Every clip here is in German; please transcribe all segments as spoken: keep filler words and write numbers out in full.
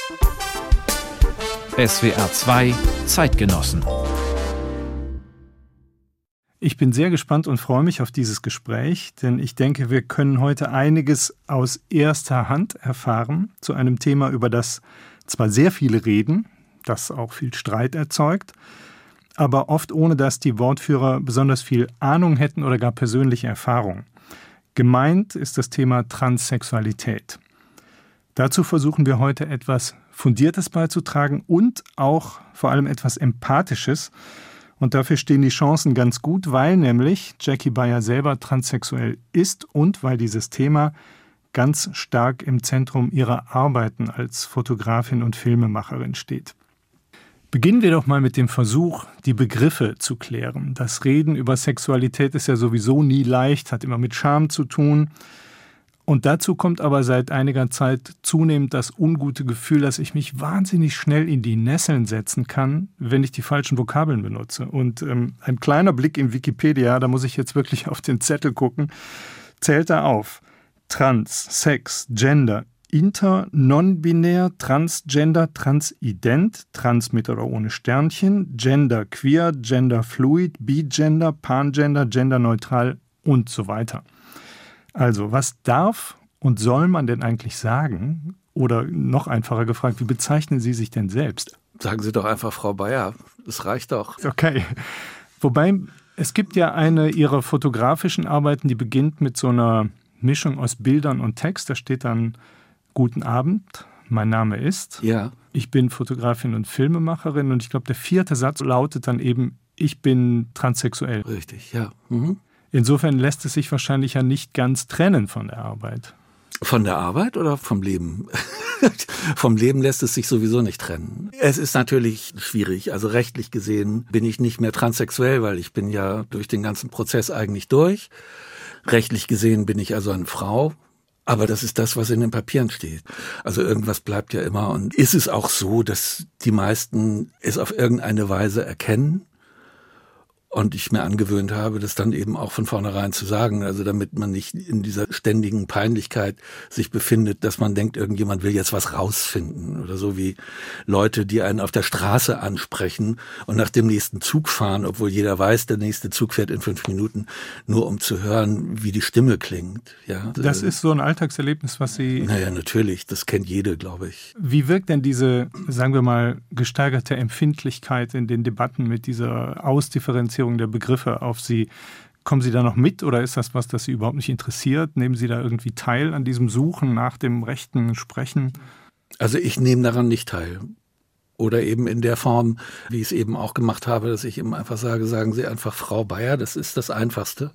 S W R zwei Zeitgenossen. Ich bin sehr gespannt und freue mich auf dieses Gespräch, denn ich denke, wir können heute einiges aus erster Hand erfahren zu einem Thema, über das zwar sehr viele reden, das auch viel Streit erzeugt, aber oft ohne, dass die Wortführer besonders viel Ahnung hätten oder gar persönliche Erfahrung. Gemeint ist das Thema Transsexualität. Dazu versuchen wir heute etwas Fundiertes beizutragen und auch vor allem etwas Empathisches. Und dafür stehen die Chancen ganz gut, weil nämlich Jackie Beyer selber transsexuell ist und weil dieses Thema ganz stark im Zentrum ihrer Arbeiten als Fotografin und Filmemacherin steht. Beginnen wir doch mal mit dem Versuch, die Begriffe zu klären. Das Reden über Sexualität ist ja sowieso nie leicht, hat immer mit Scham zu tun. Und dazu kommt aber seit einiger Zeit zunehmend das ungute Gefühl, dass ich mich wahnsinnig schnell in die Nesseln setzen kann, wenn ich die falschen Vokabeln benutze. Und ähm, ein kleiner Blick in Wikipedia, da muss ich jetzt wirklich auf den Zettel gucken, zählt da auf: Trans, Sex, Gender, Inter, Non-Binär, Transgender, Transident, Trans mit oder ohne Sternchen, Gender Queer, Gender Fluid, Bigender, Pangender, Genderneutral und so weiter. Also, was darf und soll man denn eigentlich sagen? Oder noch einfacher gefragt, wie bezeichnen Sie sich denn selbst? Sagen Sie doch einfach Frau Beyer, das reicht doch. Okay, wobei es gibt ja eine Ihrer fotografischen Arbeiten, die beginnt mit so einer Mischung aus Bildern und Text. Da steht dann: Guten Abend, mein Name ist. Ja. Ich bin Fotografin und Filmemacherin. Und ich glaube, der vierte Satz lautet dann eben: Ich bin transsexuell. Richtig, ja. Mhm. Insofern lässt es sich wahrscheinlich ja nicht ganz trennen von der Arbeit. Von der Arbeit oder vom Leben? Vom Leben lässt es sich sowieso nicht trennen. Es ist natürlich schwierig. Also rechtlich gesehen bin ich nicht mehr transsexuell, weil ich bin ja durch den ganzen Prozess eigentlich durch. Rechtlich gesehen bin ich also eine Frau. Aber das ist das, was in den Papieren steht. Also irgendwas bleibt ja immer. Und ist es auch so, dass die meisten es auf irgendeine Weise erkennen? Und ich mir angewöhnt habe, das dann eben auch von vornherein zu sagen, also damit man nicht in dieser ständigen Peinlichkeit sich befindet, dass man denkt, irgendjemand will jetzt was rausfinden oder so, wie Leute, die einen auf der Straße ansprechen und nach dem nächsten Zug fahren, obwohl jeder weiß, der nächste Zug fährt in fünf Minuten, nur um zu hören, wie die Stimme klingt. Ja, das ist so ein Alltagserlebnis, was Sie... Naja, natürlich, das kennt jede, glaube ich. Wie wirkt denn diese, sagen wir mal, gesteigerte Empfindlichkeit in den Debatten mit dieser Ausdifferenzierung der Begriffe auf Sie? Kommen Sie da noch mit oder ist das was, das Sie überhaupt nicht interessiert? Nehmen Sie da irgendwie teil an diesem Suchen nach dem rechten Sprechen? Also ich nehme daran nicht teil. Oder eben in der Form, wie ich es eben auch gemacht habe, dass ich eben einfach sage, sagen Sie einfach Frau Beyer, das ist das Einfachste.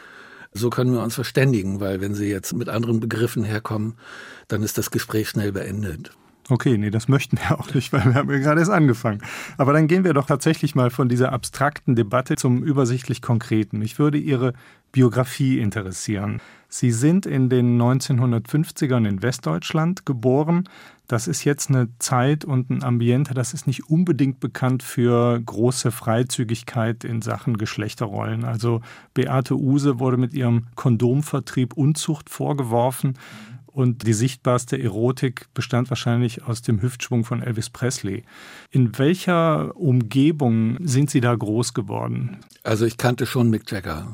So können wir uns verständigen, weil wenn Sie jetzt mit anderen Begriffen herkommen, dann ist das Gespräch schnell beendet. Okay, nee, das möchten wir auch nicht, weil wir haben ja gerade erst angefangen. Aber dann gehen wir doch tatsächlich mal von dieser abstrakten Debatte zum übersichtlich Konkreten. Mich würde Ihre Biografie interessieren. Sie sind in den neunzehnhundertfünfzigern in Westdeutschland geboren. Das ist jetzt eine Zeit und ein Ambiente, das ist nicht unbedingt bekannt für große Freizügigkeit in Sachen Geschlechterrollen. Also Beate Uhse wurde mit ihrem Kondomvertrieb Unzucht vorgeworfen. Und die sichtbarste Erotik bestand wahrscheinlich aus dem Hüftschwung von Elvis Presley. In welcher Umgebung sind Sie da groß geworden? Also ich kannte schon Mick Jagger.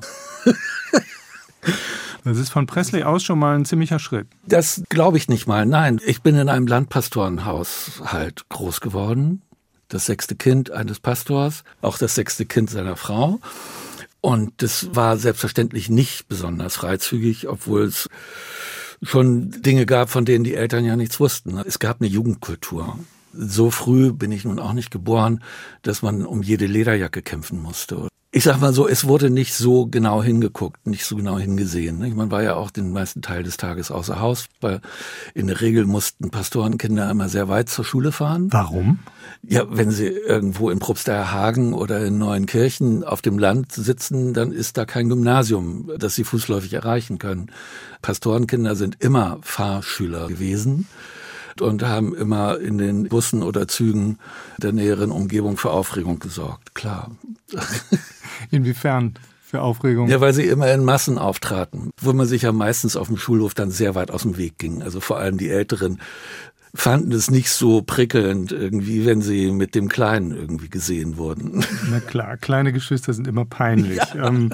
Das ist von Presley aus schon mal ein ziemlicher Schritt. Das glaube ich nicht mal. Nein, ich bin in einem Landpastorenhaushalt groß geworden. Das sechste Kind eines Pastors, auch das sechste Kind seiner Frau. Und das war selbstverständlich nicht besonders freizügig, obwohl es schon Dinge gab, von denen die Eltern ja nichts wussten. Es gab eine Jugendkultur. So früh bin ich nun auch nicht geboren, dass man um jede Lederjacke kämpfen musste. Ich sag mal so, es wurde nicht so genau hingeguckt, nicht so genau hingesehen. Man war ja auch den meisten Teil des Tages außer Haus, weil in der Regel mussten Pastorenkinder immer sehr weit zur Schule fahren. Warum? Ja, wenn sie irgendwo in Probsteierhagen oder in Neuenkirchen auf dem Land sitzen, dann ist da kein Gymnasium, das sie fußläufig erreichen können. Pastorenkinder sind immer Fahrschüler gewesen und haben immer in den Bussen oder Zügen der näheren Umgebung für Aufregung gesorgt, klar. Inwiefern für Aufregung? Ja, weil sie immer in Massen auftraten, wo man sich ja meistens auf dem Schulhof dann sehr weit aus dem Weg ging. Also vor allem die Älteren fanden es nicht so prickelnd irgendwie, wenn sie mit dem Kleinen irgendwie gesehen wurden. Na klar, kleine Geschwister sind immer peinlich. Ja. Ähm,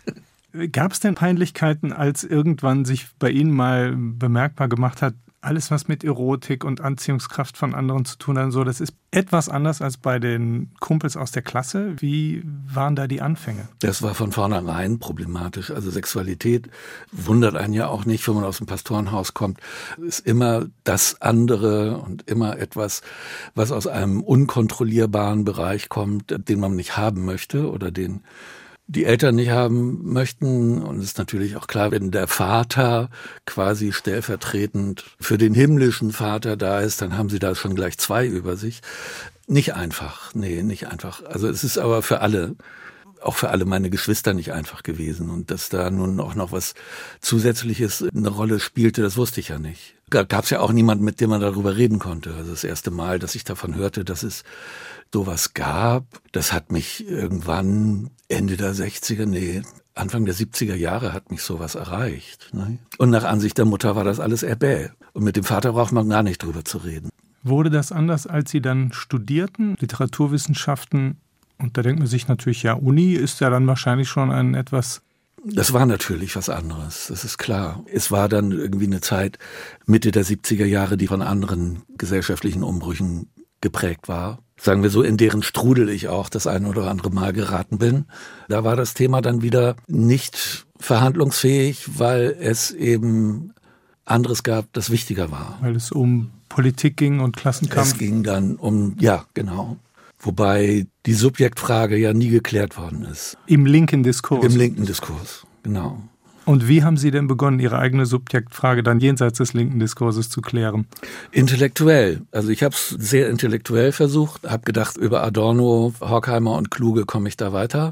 gab es denn Peinlichkeiten, als irgendwann sich bei Ihnen mal bemerkbar gemacht hat, alles, was mit Erotik und Anziehungskraft von anderen zu tun hat und so, das ist etwas anders als bei den Kumpels aus der Klasse. Wie waren da die Anfänge? Das war von vornherein problematisch. Also Sexualität wundert einen ja auch nicht, wenn man aus dem Pastorenhaus kommt. Ist immer das andere und immer etwas, was aus einem unkontrollierbaren Bereich kommt, den man nicht haben möchte oder den die Eltern nicht haben möchten. Und es ist natürlich auch klar, wenn der Vater quasi stellvertretend für den himmlischen Vater da ist, dann haben sie da schon gleich zwei über sich. Nicht einfach, nee, nicht einfach. Also es ist aber für alle, auch für alle meine Geschwister nicht einfach gewesen. Und dass da nun auch noch was Zusätzliches eine Rolle spielte, das wusste ich ja nicht. Gab es ja auch niemanden, mit dem man darüber reden konnte. Also das erste Mal, dass ich davon hörte, dass es sowas gab, das hat mich irgendwann Ende der sechziger, nee, Anfang der siebziger Jahre hat mich sowas erreicht. Ne? Und nach Ansicht der Mutter war das alles erbäh. Und mit dem Vater braucht man gar nicht drüber zu reden. Wurde das anders, als Sie dann studierten, Literaturwissenschaften? Und da denkt man sich natürlich, ja, Uni ist ja dann wahrscheinlich schon ein etwas... Das war natürlich was anderes, das ist klar. Es war dann irgendwie eine Zeit, Mitte der siebziger Jahre, die von anderen gesellschaftlichen Umbrüchen geprägt war. Sagen wir so, in deren Strudel ich auch das ein oder andere Mal geraten bin. Da war das Thema dann wieder nicht verhandlungsfähig, weil es eben anderes gab, das wichtiger war. Weil es um Politik ging und Klassenkampf? Es ging dann um, ja, genau. Wobei die Subjektfrage ja nie geklärt worden ist. Im linken Diskurs? Im linken Diskurs, genau. Und wie haben Sie denn begonnen, Ihre eigene Subjektfrage dann jenseits des linken Diskurses zu klären? Intellektuell. Also ich habe es sehr intellektuell versucht, habe gedacht, über Adorno, Horkheimer und Kluge komme ich da weiter.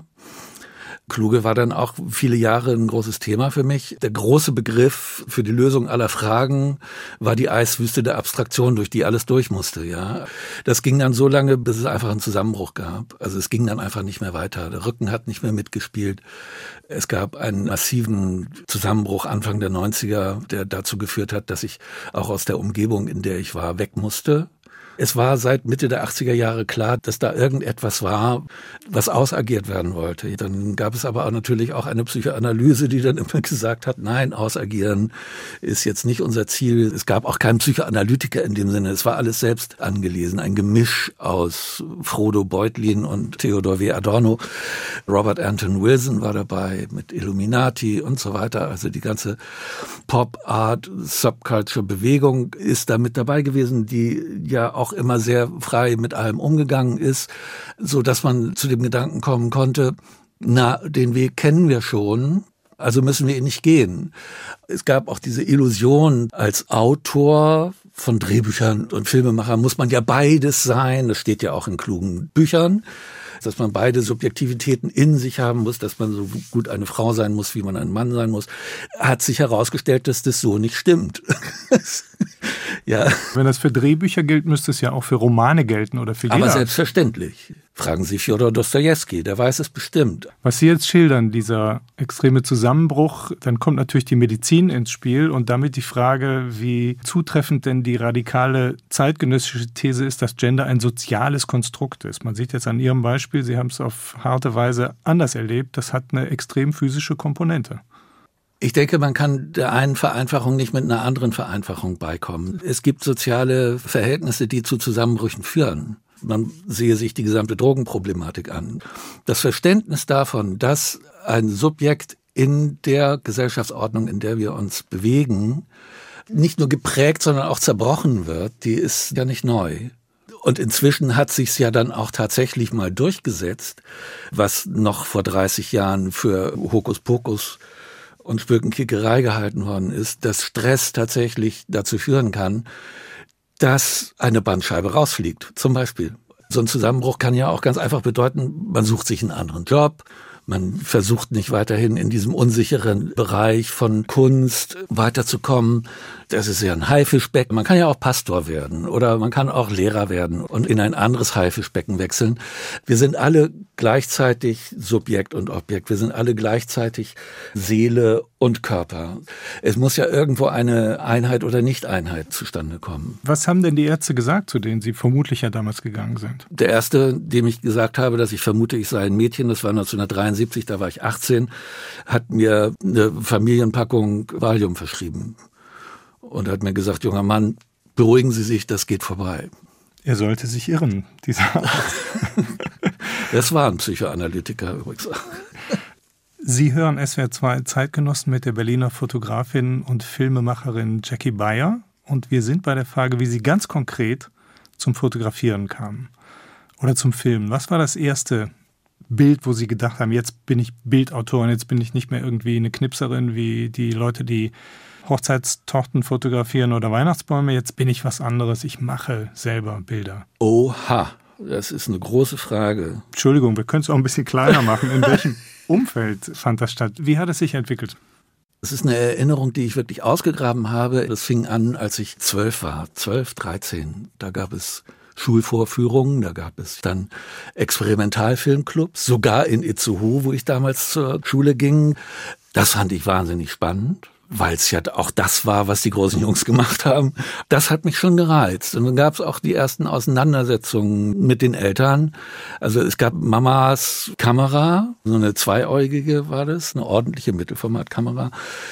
Kluge war dann auch viele Jahre ein großes Thema für mich. Der große Begriff für die Lösung aller Fragen war die Eiswüste der Abstraktion, durch die alles durch musste. Ja, das ging dann so lange, bis es einfach einen Zusammenbruch gab. Also es ging dann einfach nicht mehr weiter. Der Rücken hat nicht mehr mitgespielt. Es gab einen massiven Zusammenbruch Anfang der neunziger, der dazu geführt hat, dass ich auch aus der Umgebung, in der ich war, weg musste. Es war seit Mitte der achtziger Jahre klar, dass da irgendetwas war, was ausagiert werden wollte. Dann gab es aber auch natürlich auch eine Psychoanalyse, die dann immer gesagt hat, nein, ausagieren ist jetzt nicht unser Ziel. Es gab auch keinen Psychoanalytiker in dem Sinne. Es war alles selbst angelesen. Ein Gemisch aus Frodo Beutlin und Theodor W. Adorno. Robert Anton Wilson war dabei mit Illuminati und so weiter. Also die ganze Pop-Art-Subculture-Bewegung ist da mit dabei gewesen, die ja auch immer sehr frei mit allem umgegangen ist, so dass man zu dem Gedanken kommen konnte, na, den Weg kennen wir schon, also müssen wir ihn nicht gehen. Es gab auch diese Illusion, als Autor von Drehbüchern und Filmemacher muss man ja beides sein, das steht ja auch in klugen Büchern, dass man beide Subjektivitäten in sich haben muss, dass man so gut eine Frau sein muss, wie man ein Mann sein muss, hat sich herausgestellt, dass das so nicht stimmt. Ja. Wenn das für Drehbücher gilt, müsste es ja auch für Romane gelten oder für jeder. Aber selbstverständlich. Fragen Sie Fjodor Dostojewski, der weiß es bestimmt. Was Sie jetzt schildern, dieser extreme Zusammenbruch, dann kommt natürlich die Medizin ins Spiel und damit die Frage, wie zutreffend denn die radikale zeitgenössische These ist, dass Gender ein soziales Konstrukt ist. Man sieht jetzt an Ihrem Beispiel, Sie haben es auf harte Weise anders erlebt, das hat eine extrem physische Komponente. Ich denke, man kann der einen Vereinfachung nicht mit einer anderen Vereinfachung beikommen. Es gibt soziale Verhältnisse, die zu Zusammenbrüchen führen. Man sehe sich die gesamte Drogenproblematik an. Das Verständnis davon, dass ein Subjekt in der Gesellschaftsordnung, in der wir uns bewegen, nicht nur geprägt, sondern auch zerbrochen wird, die ist ja nicht neu. Und inzwischen hat sich's ja dann auch tatsächlich mal durchgesetzt, was noch vor dreißig Jahren für Hokuspokus und Spökenkickerei gehalten worden ist, dass Stress tatsächlich dazu führen kann, dass eine Bandscheibe rausfliegt, zum Beispiel. So ein Zusammenbruch kann ja auch ganz einfach bedeuten, man sucht sich einen anderen Job, man versucht nicht weiterhin in diesem unsicheren Bereich von Kunst weiterzukommen. Das ist ja ein Haifischbecken. Man kann ja auch Pastor werden oder man kann auch Lehrer werden und in ein anderes Haifischbecken wechseln. Wir sind alle gleichzeitig Subjekt und Objekt. Wir sind alle gleichzeitig Seele und Körper. Es muss ja irgendwo eine Einheit oder Nicht-Einheit zustande kommen. Was haben denn die Ärzte gesagt, zu denen Sie vermutlich ja damals gegangen sind? Der erste, dem ich gesagt habe, dass ich vermute, ich sei ein Mädchen, das war neunzehnhundertdreiundsiebzig, da war ich achtzehn, hat mir eine Familienpackung Valium verschrieben und hat mir gesagt, junger Mann, beruhigen Sie sich, das geht vorbei. Er sollte sich irren, dieser Arzt. Das war ein Psychoanalytiker übrigens. Sie hören S W R zwei Zeitgenossen mit der Berliner Fotografin und Filmemacherin Jackie Beyer. Und wir sind bei der Frage, wie Sie ganz konkret zum Fotografieren kamen. Oder zum Filmen. Was war das erste Bild, wo Sie gedacht haben, jetzt bin ich Bildautorin, jetzt bin ich nicht mehr irgendwie eine Knipserin wie die Leute, die Hochzeitstorten fotografieren oder Weihnachtsbäume. Jetzt bin ich was anderes, ich mache selber Bilder. Oha, das ist eine große Frage. Entschuldigung, wir können es auch ein bisschen kleiner machen. In welchem Umfeld fand das statt? Wie hat es sich entwickelt? Es ist eine Erinnerung, die ich wirklich ausgegraben habe. Das fing an, als ich zwölf war, zwölf, dreizehn. Da gab es Schulvorführungen, da gab es dann Experimentalfilmclubs, sogar in Itzehoe, wo ich damals zur Schule ging. Das fand ich wahnsinnig spannend, weil es ja auch das war, was die großen Jungs gemacht haben. Das hat mich schon gereizt. Und dann gab es auch die ersten Auseinandersetzungen mit den Eltern. Also es gab Mamas Kamera, so eine zweiäugige war das, eine ordentliche Mittelformatkamera.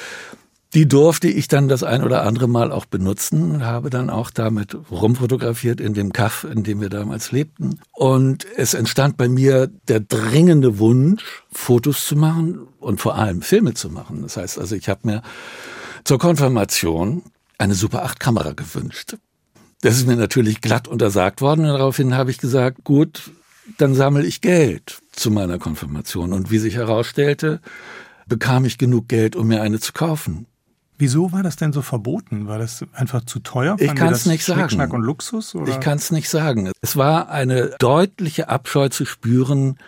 Die durfte ich dann das ein oder andere Mal auch benutzen und habe dann auch damit rumfotografiert in dem Kaff, in dem wir damals lebten. Und es entstand bei mir der dringende Wunsch, Fotos zu machen und vor allem Filme zu machen. Das heißt also, ich habe mir zur Konfirmation eine Super acht Kamera gewünscht. Das ist mir natürlich glatt untersagt worden und daraufhin habe ich gesagt, gut, dann sammle ich Geld zu meiner Konfirmation. Und wie sich herausstellte, bekam ich genug Geld, um mir eine zu kaufen. Wieso war das denn so verboten? War das einfach zu teuer? Ich kann es nicht sagen. Schnickschnack und Luxus? Oder? Ich kann es nicht sagen. Es war eine deutliche Abscheu zu spüren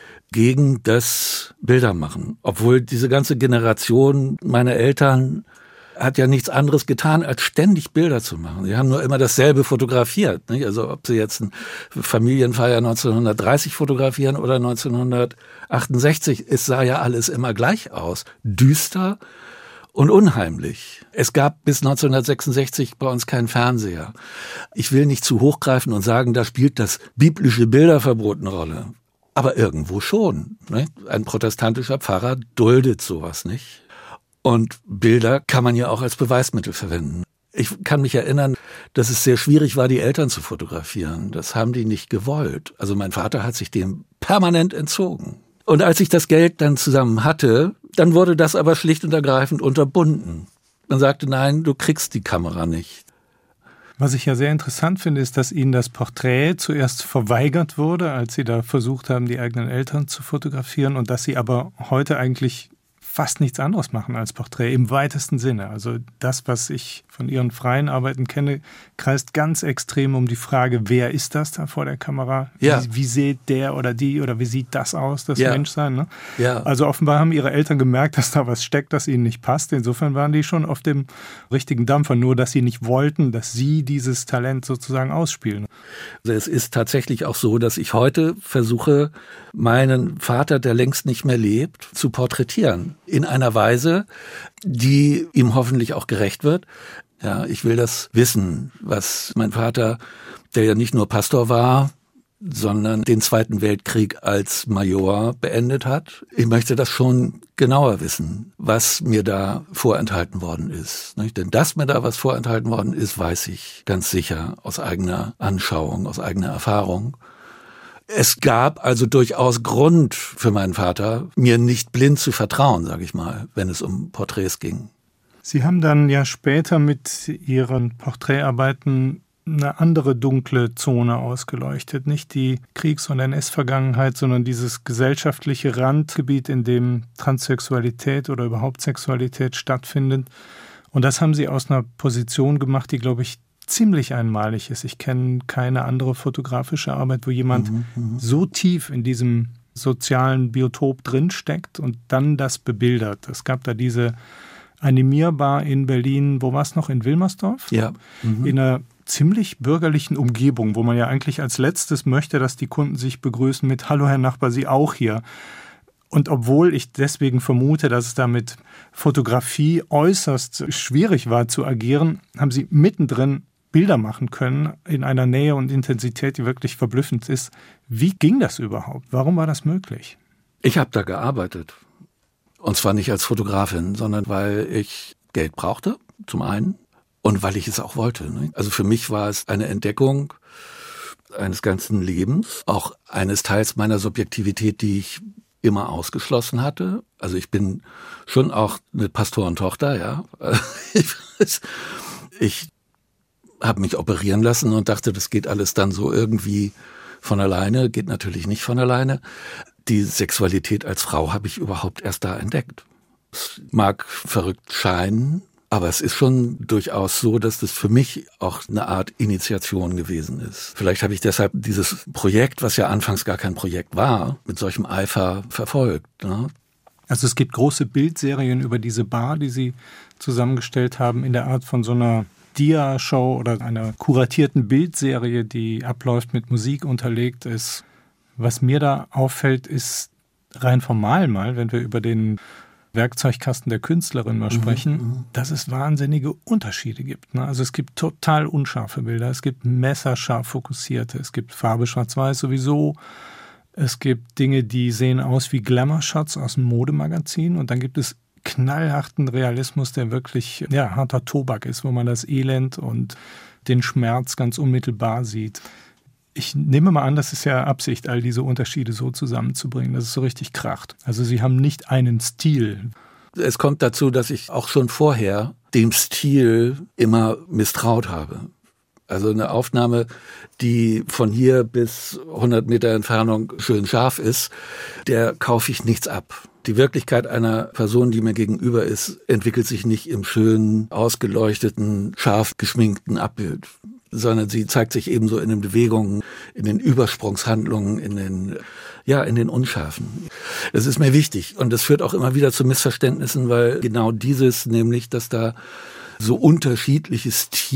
gegen das Bildermachen. Obwohl diese ganze Generation meiner Eltern hat ja nichts anderes getan, als ständig Bilder zu machen. Sie haben nur immer dasselbe fotografiert. Nicht? Also ob sie jetzt eine Familienfeier neunzehnhundertdreißig fotografieren oder neunzehnhundertachtundsechzig, es sah ja alles immer gleich aus. Düster und unheimlich. Es gab bis neunzehnhundertsechsundsechzig bei uns keinen Fernseher. Ich will nicht zu hochgreifen und sagen, da spielt das biblische Bilderverbot eine Rolle. Aber irgendwo schon. Ne? Ein protestantischer Pfarrer duldet sowas nicht. Und Bilder kann man ja auch als Beweismittel verwenden. Ich kann mich erinnern, dass es sehr schwierig war, die Eltern zu fotografieren. Das haben die nicht gewollt. Also mein Vater hat sich dem permanent entzogen. Und als ich das Geld dann zusammen hatte, dann wurde das aber schlicht und ergreifend unterbunden. Man sagte, nein, du kriegst die Kamera nicht. Was ich ja sehr interessant finde, ist, dass Ihnen das Porträt zuerst verweigert wurde, als Sie da versucht haben, die eigenen Eltern zu fotografieren und dass Sie aber heute eigentlich fast nichts anderes machen als Porträt im weitesten Sinne. Also das, was ich von Ihren freien Arbeiten kenne, kreist ganz extrem um die Frage, wer ist das da vor der Kamera? Ja. Wie, wie sieht der oder die oder wie sieht das aus, das ja. Menschsein? Ne? Ja. Also offenbar haben Ihre Eltern gemerkt, dass da was steckt, das ihnen nicht passt. Insofern waren die schon auf dem richtigen Dampfer, nur dass sie nicht wollten, dass sie dieses Talent sozusagen ausspielen. Also es ist tatsächlich auch so, dass ich heute versuche, meinen Vater, der längst nicht mehr lebt, zu porträtieren. In einer Weise, die ihm hoffentlich auch gerecht wird. Ja, ich will das wissen, was mein Vater, der ja nicht nur Pastor war, sondern den Zweiten Weltkrieg als Major beendet hat. Ich möchte das schon genauer wissen, was mir da vorenthalten worden ist. Denn dass mir da was vorenthalten worden ist, weiß ich ganz sicher aus eigener Anschauung, aus eigener Erfahrung. Es gab also durchaus Grund für meinen Vater, mir nicht blind zu vertrauen, sage ich mal, wenn es um Porträts ging. Sie haben dann ja später mit Ihren Porträtarbeiten eine andere dunkle Zone ausgeleuchtet. Nicht die Kriegs- und N S-Vergangenheit, sondern dieses gesellschaftliche Randgebiet, in dem Transsexualität oder überhaupt Sexualität stattfindet. Und das haben Sie aus einer Position gemacht, die, glaube ich, ziemlich einmalig ist. Ich kenne keine andere fotografische Arbeit, wo jemand mhm, so tief in diesem sozialen Biotop drinsteckt und dann das bebildert. Es gab da diese Animierbar in Berlin, wo war es noch, in Wilmersdorf? Ja. Mhm. In einer ziemlich bürgerlichen Umgebung, wo man ja eigentlich als letztes möchte, dass die Kunden sich begrüßen mit „Hallo Herr Nachbar, Sie auch hier?" Und obwohl ich deswegen vermute, dass es da mit Fotografie äußerst schwierig war zu agieren, haben Sie mittendrin Bilder machen können in einer Nähe und Intensität, die wirklich verblüffend ist. Wie ging das überhaupt? Warum war das möglich? Ich habe da gearbeitet. Und zwar nicht als Fotografin, sondern weil ich Geld brauchte, zum einen, und weil ich es auch wollte. Also für mich war es eine Entdeckung eines ganzen Lebens, auch eines Teils meiner Subjektivität, die ich immer ausgeschlossen hatte. Also ich bin schon auch eine Pastorentochter, ja. Ich habe mich operieren lassen und dachte, das geht alles dann so irgendwie von alleine. Geht natürlich nicht von alleine. Die Sexualität als Frau habe ich überhaupt erst da entdeckt. Es mag verrückt scheinen, aber es ist schon durchaus so, dass das für mich auch eine Art Initiation gewesen ist. Vielleicht habe ich deshalb dieses Projekt, was ja anfangs gar kein Projekt war, mit solchem Eifer verfolgt. Ne? Also es gibt große Bildserien über diese Bar, die Sie zusammengestellt haben, in der Art von so einer Dia-Show oder einer kuratierten Bildserie, die abläuft, mit Musik unterlegt ist. Was mir da auffällt, ist rein formal mal, wenn wir über den Werkzeugkasten der Künstlerin mal sprechen, mhm. dass es wahnsinnige Unterschiede gibt. Ne? Also es gibt total unscharfe Bilder, es gibt messerscharf fokussierte, es gibt Farbe schwarz-weiß sowieso, es gibt Dinge, die sehen aus wie Glamour-Shots aus dem Modemagazin und dann gibt es knallharten Realismus, der wirklich ja, harter Tobak ist, wo man das Elend und den Schmerz ganz unmittelbar sieht. Ich nehme mal an, das ist ja Absicht, all diese Unterschiede so zusammenzubringen, dass es so richtig kracht. Also Sie haben nicht einen Stil. Es kommt dazu, dass ich auch schon vorher dem Stil immer misstraut habe. Also eine Aufnahme, die von hier bis hundert Meter Entfernung schön scharf ist, der kaufe ich nichts ab. Die Wirklichkeit einer Person, die mir gegenüber ist, entwickelt sich nicht im schönen, ausgeleuchteten, scharf geschminkten Abbild, sondern sie zeigt sich ebenso in den Bewegungen, in den Übersprungshandlungen, in den, ja, in den Unscharfen. Das ist mir wichtig und das führt auch immer wieder zu Missverständnissen, weil genau dieses, nämlich, dass da so unterschiedliche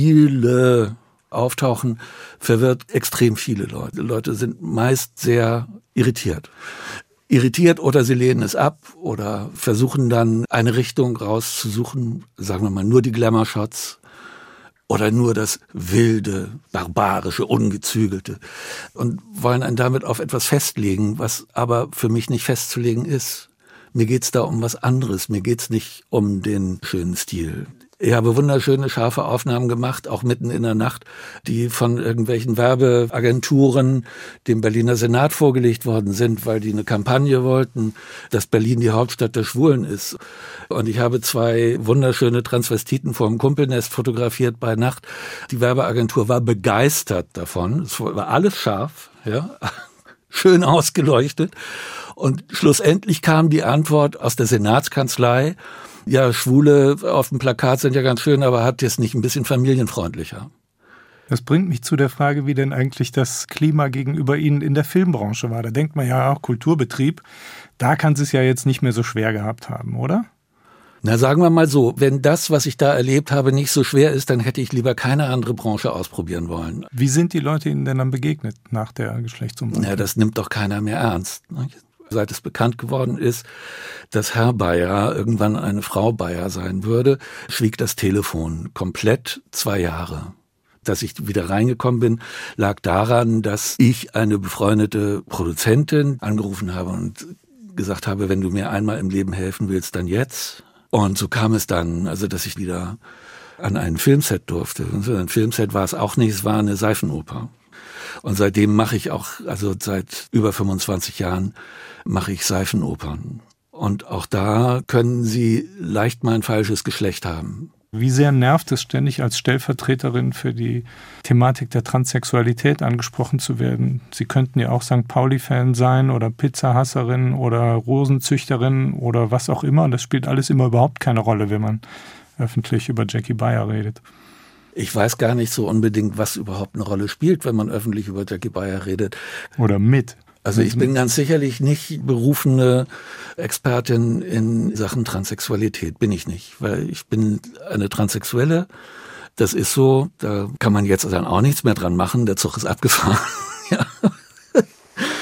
Stile auftauchen, verwirrt extrem viele Leute. Leute sind meist sehr irritiert. Irritiert oder sie lehnen es ab oder versuchen dann eine Richtung rauszusuchen, sagen wir mal nur die Glamour-Shots oder nur das wilde, barbarische, ungezügelte und wollen einen damit auf etwas festlegen, was aber für mich nicht festzulegen ist. Mir geht's da um was anderes, mir geht's nicht um den schönen Stil. Ich habe wunderschöne, scharfe Aufnahmen gemacht, auch mitten in der Nacht, die von irgendwelchen Werbeagenturen dem Berliner Senat vorgelegt worden sind, weil die eine Kampagne wollten, dass Berlin die Hauptstadt der Schwulen ist. Und ich habe zwei wunderschöne Transvestiten vor dem Kumpelnest fotografiert bei Nacht. Die Werbeagentur war begeistert davon. Es war alles scharf, ja, schön ausgeleuchtet. Und schlussendlich kam die Antwort aus der Senatskanzlei: Ja, Schwule auf dem Plakat sind ja ganz schön, aber hat jetzt nicht ein bisschen familienfreundlicher? Das bringt mich zu der Frage, wie denn eigentlich das Klima gegenüber Ihnen in der Filmbranche war. Da denkt man ja auch, Kulturbetrieb, da kann es ja jetzt nicht mehr so schwer gehabt haben, oder? Na, sagen wir mal so, wenn das, was ich da erlebt habe, nicht so schwer ist, dann hätte ich lieber keine andere Branche ausprobieren wollen. Wie sind die Leute Ihnen denn dann begegnet nach der Geschlechtsumwandlung? Ja, das nimmt doch keiner mehr ernst, ne? Seit es bekannt geworden ist, dass Herr Bayer irgendwann eine Frau Bayer sein würde, schwieg das Telefon komplett zwei Jahre. Dass ich wieder reingekommen bin, lag daran, dass ich eine befreundete Produzentin angerufen habe und gesagt habe, wenn du mir einmal im Leben helfen willst, dann jetzt. Und so kam es dann, also dass ich wieder an ein Filmset durfte. Und so ein Filmset war es auch nicht, es war eine Seifenoper. Und seitdem mache ich auch, also seit über fünfundzwanzig Jahren, mache ich Seifenopern. Und auch da können sie leicht mal ein falsches Geschlecht haben. Wie sehr nervt es ständig, als Stellvertreterin für die Thematik der Transsexualität angesprochen zu werden? Sie könnten ja auch Sankt Pauli-Fan sein oder Pizzahasserin oder Rosenzüchterin oder was auch immer. Das spielt alles immer überhaupt keine Rolle, wenn man öffentlich über Jackie Beyer redet. Ich weiß gar nicht so unbedingt, was überhaupt eine Rolle spielt, wenn man öffentlich über Jackie Beyer redet. Oder mit. Also ich bin ganz sicherlich nicht berufene Expertin in Sachen Transsexualität, bin ich nicht, weil ich bin eine Transsexuelle. Das ist so, da kann man jetzt dann auch nichts mehr dran machen, der Zug ist abgefahren. Ja. Aber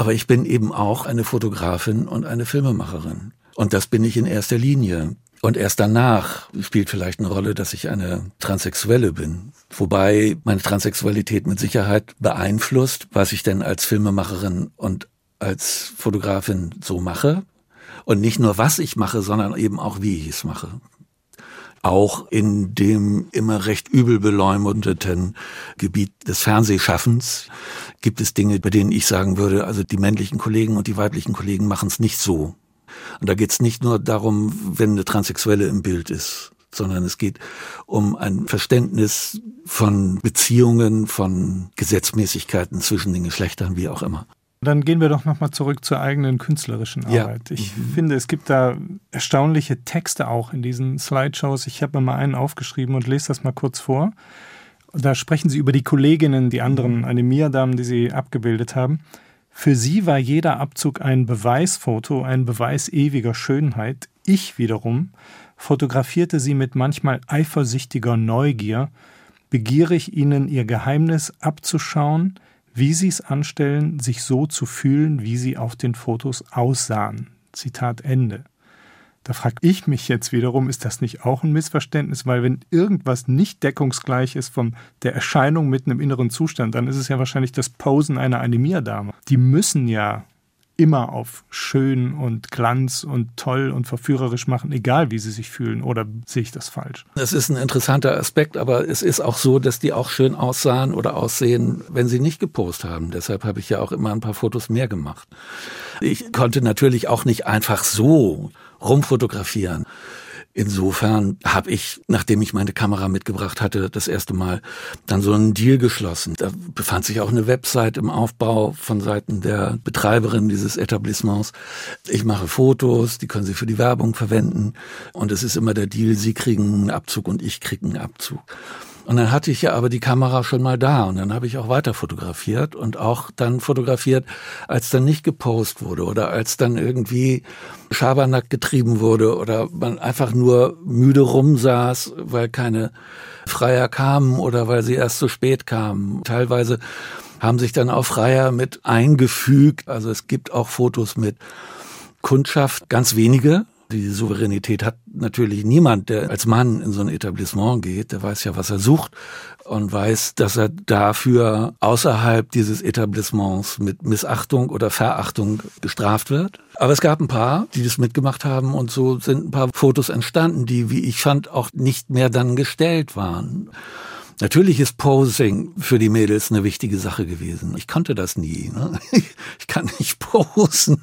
Aber ich bin eben auch eine Fotografin und eine Filmemacherin. Und das bin ich in erster Linie. Und erst danach spielt vielleicht eine Rolle, dass ich eine Transsexuelle bin. Wobei meine Transsexualität mit Sicherheit beeinflusst, was ich denn als Filmemacherin und als Fotografin so mache. Und nicht nur, was ich mache, sondern eben auch, wie ich es mache. Auch in dem immer recht übel beleumundeten Gebiet des Fernsehschaffens gibt es Dinge, bei denen ich sagen würde, also die männlichen Kollegen und die weiblichen Kollegen machen es nicht so. Und da geht es nicht nur darum, wenn eine Transsexuelle im Bild ist, sondern es geht um ein Verständnis von Beziehungen, von Gesetzmäßigkeiten zwischen den Geschlechtern, wie auch immer. Dann gehen wir doch nochmal zurück zur eigenen künstlerischen Arbeit. Ja. Ich mhm. finde, es gibt da erstaunliche Texte auch in diesen Slideshows. Ich habe mir mal einen aufgeschrieben und lese das mal kurz vor. Da sprechen Sie über die Kolleginnen, die anderen Animierdamen, die Sie abgebildet haben. Für sie war jeder Abzug ein Beweisfoto, ein Beweis ewiger Schönheit. Ich wiederum fotografierte sie mit manchmal eifersüchtiger Neugier, begierig ihnen ihr Geheimnis abzuschauen, wie sie es anstellen, sich so zu fühlen, wie sie auf den Fotos aussahen. Zitat Ende. Da frage ich mich jetzt wiederum, ist das nicht auch ein Missverständnis? Weil wenn irgendwas nicht deckungsgleich ist von der Erscheinung mit einem inneren Zustand, dann ist es ja wahrscheinlich das Posen einer Animierdame. Die müssen ja immer auf schön und Glanz und toll und verführerisch machen, egal wie sie sich fühlen. Oder sehe ich das falsch? Das ist ein interessanter Aspekt, aber es ist auch so, dass die auch schön aussahen oder aussehen, wenn sie nicht gepost haben. Deshalb habe ich ja auch immer ein paar Fotos mehr gemacht. Ich konnte natürlich auch nicht einfach so rumfotografieren. Insofern habe ich, nachdem ich meine Kamera mitgebracht hatte, das erste Mal dann so einen Deal geschlossen. Da befand sich auch eine Website im Aufbau von Seiten der Betreiberin dieses Etablissements. Ich mache Fotos, die können Sie für die Werbung verwenden. Und es ist immer der Deal, Sie kriegen einen Abzug und ich kriege einen Abzug. Und dann hatte ich ja aber die Kamera schon mal da und dann habe ich auch weiter fotografiert und auch dann fotografiert, als dann nicht gepostet wurde oder als dann irgendwie Schabernack getrieben wurde oder man einfach nur müde rumsaß, weil keine Freier kamen oder weil sie erst zu spät kamen. Teilweise haben sich dann auch Freier mit eingefügt. Also es gibt auch Fotos mit Kundschaft, ganz wenige. Die Souveränität hat natürlich niemand, der als Mann in so ein Etablissement geht. Der weiß ja, was er sucht und weiß, dass er dafür außerhalb dieses Etablissements mit Missachtung oder Verachtung gestraft wird. Aber es gab ein paar, die das mitgemacht haben und so sind ein paar Fotos entstanden, die, wie ich fand, auch nicht mehr dann gestellt waren. Natürlich ist Posing für die Mädels eine wichtige Sache gewesen. Ich konnte das nie. Ne? Ich kann nicht posen.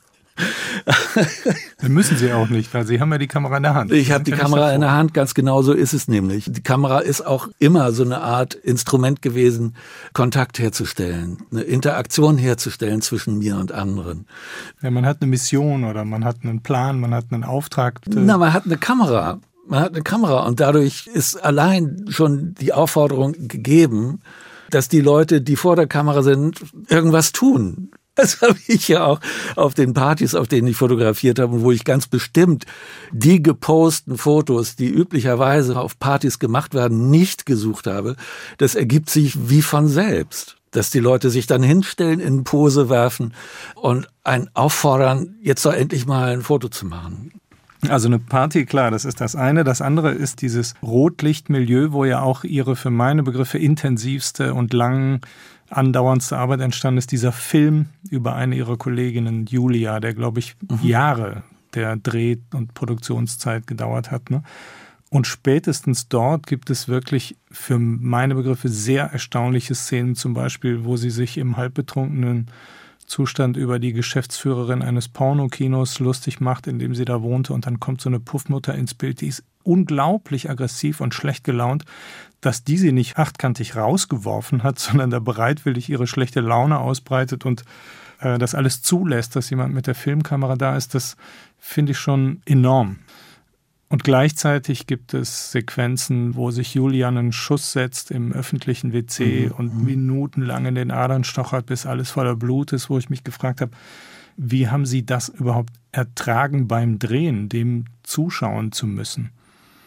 Dann müssen Sie auch nicht, weil Sie haben ja die Kamera in der Hand. Ich habe die Kamera in der Hand, ganz genau so ist es nämlich. Die Kamera ist auch immer so eine Art Instrument gewesen, Kontakt herzustellen, eine Interaktion herzustellen zwischen mir und anderen. Ja, man hat eine Mission oder man hat einen Plan, man hat einen Auftrag. Na, man hat eine Kamera. Man hat eine Kamera und dadurch ist allein schon die Aufforderung gegeben, dass die Leute, die vor der Kamera sind, irgendwas tun. Das habe ich ja auch auf den Partys, auf denen ich fotografiert habe und wo ich ganz bestimmt die geposteten Fotos, die üblicherweise auf Partys gemacht werden, nicht gesucht habe. Das ergibt sich wie von selbst, dass die Leute sich dann hinstellen, in Pose werfen und einen auffordern, jetzt doch endlich mal ein Foto zu machen. Also eine Party, klar, das ist das eine. Das andere ist dieses Rotlichtmilieu, wo ja auch ihre für meine Begriffe intensivste und lang andauerndste Arbeit entstanden ist. Dieser Film über eine ihrer Kolleginnen, Julia, der, glaube ich, mhm. Jahre der Dreh- und Produktionszeit gedauert hat. Ne? Und spätestens dort gibt es wirklich für meine Begriffe sehr erstaunliche Szenen, zum Beispiel, wo sie sich im halbbetrunkenen Zustand über die Geschäftsführerin eines Pornokinos lustig macht, in dem sie da wohnte, und dann kommt so eine Puffmutter ins Bild, die ist unglaublich aggressiv und schlecht gelaunt, dass die sie nicht achtkantig rausgeworfen hat, sondern da bereitwillig ihre schlechte Laune ausbreitet und äh, das alles zulässt, dass jemand mit der Filmkamera da ist, das finde ich schon enorm. Und gleichzeitig gibt es Sequenzen, wo sich Julian einen Schuss setzt im öffentlichen W C mhm. und minutenlang in den Adern stochert, bis alles voller Blut ist, wo ich mich gefragt habe, wie haben Sie das überhaupt ertragen beim Drehen, dem zuschauen zu müssen?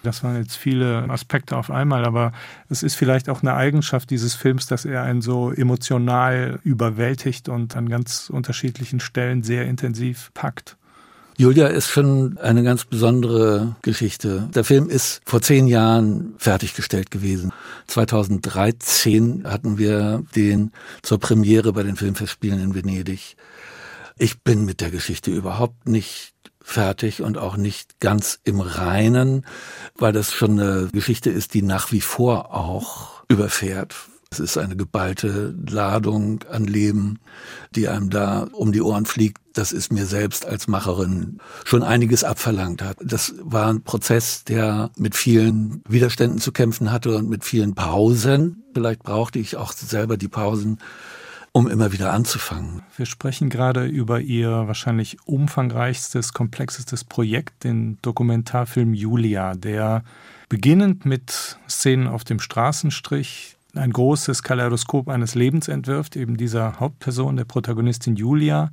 Das waren jetzt viele Aspekte auf einmal, aber es ist vielleicht auch eine Eigenschaft dieses Films, dass er einen so emotional überwältigt und an ganz unterschiedlichen Stellen sehr intensiv packt. Julia ist schon eine ganz besondere Geschichte. Der Film ist vor zehn Jahren fertiggestellt gewesen. zweitausenddreizehn hatten wir den zur Premiere bei den Filmfestspielen in Venedig. Ich bin mit der Geschichte überhaupt nicht fertig und auch nicht ganz im Reinen, weil das schon eine Geschichte ist, die nach wie vor auch überfährt. Es ist eine geballte Ladung an Leben, die einem da um die Ohren fliegt. Das ist mir selbst als Macherin schon einiges abverlangt hat. Das war ein Prozess, der mit vielen Widerständen zu kämpfen hatte und mit vielen Pausen. Vielleicht brauchte ich auch selber die Pausen, um immer wieder anzufangen. Wir sprechen gerade über Ihr wahrscheinlich umfangreichstes, komplexestes Projekt, den Dokumentarfilm Julia, der beginnend mit Szenen auf dem Straßenstrich ein großes Kaleidoskop eines Lebens entwirft, eben dieser Hauptperson, der Protagonistin Julia,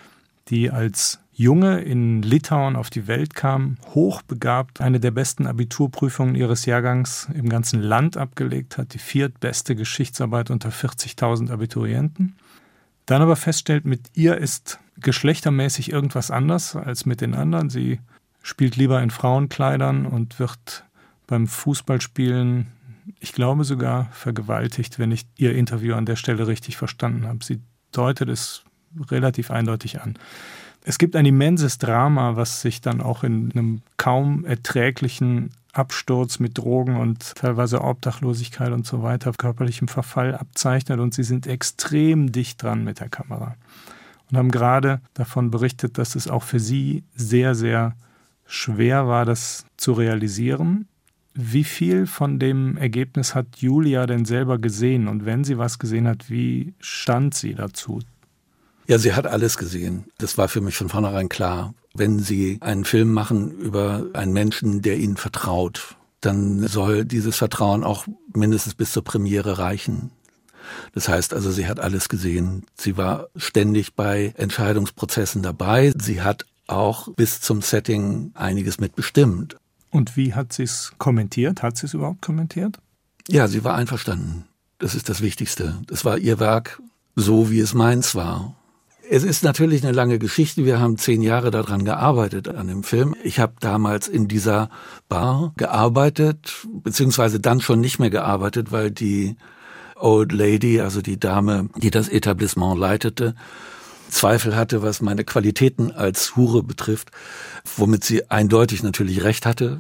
die als Junge in Litauen auf die Welt kam, hochbegabt, eine der besten Abiturprüfungen ihres Jahrgangs im ganzen Land abgelegt hat, die viertbeste Geschichtsarbeit unter vierzigtausend Abiturienten. Dann aber feststellt, mit ihr ist geschlechtermäßig irgendwas anders als mit den anderen. Sie spielt lieber in Frauenkleidern und wird beim Fußballspielen, ich glaube sogar, vergewaltigt, wenn ich ihr Interview an der Stelle richtig verstanden habe. Sie deutet es relativ eindeutig an. Es gibt ein immenses Drama, was sich dann auch in einem kaum erträglichen Absturz mit Drogen und teilweise Obdachlosigkeit und so weiter, körperlichem Verfall abzeichnet, und sie sind extrem dicht dran mit der Kamera und haben gerade davon berichtet, dass es auch für sie sehr, sehr schwer war, das zu realisieren. Wie viel von dem Ergebnis hat Julia denn selber gesehen? Und wenn sie was gesehen hat, wie stand sie dazu? Ja, sie hat alles gesehen. Das war für mich von vornherein klar. Wenn Sie einen Film machen über einen Menschen, der Ihnen vertraut, dann soll dieses Vertrauen auch mindestens bis zur Premiere reichen. Das heißt also, sie hat alles gesehen. Sie war ständig bei Entscheidungsprozessen dabei. Sie hat auch bis zum Setting einiges mitbestimmt. Und wie hat sie es kommentiert? Hat sie es überhaupt kommentiert? Ja, sie war einverstanden. Das ist das Wichtigste. Das war ihr Werk, so wie es meins war. Es ist natürlich eine lange Geschichte. Wir haben zehn Jahre daran gearbeitet, an dem Film. Ich habe damals in dieser Bar gearbeitet, beziehungsweise dann schon nicht mehr gearbeitet, weil die Old Lady, also die Dame, die das Etablissement leitete, Zweifel hatte, was meine Qualitäten als Hure betrifft, womit sie eindeutig natürlich recht hatte.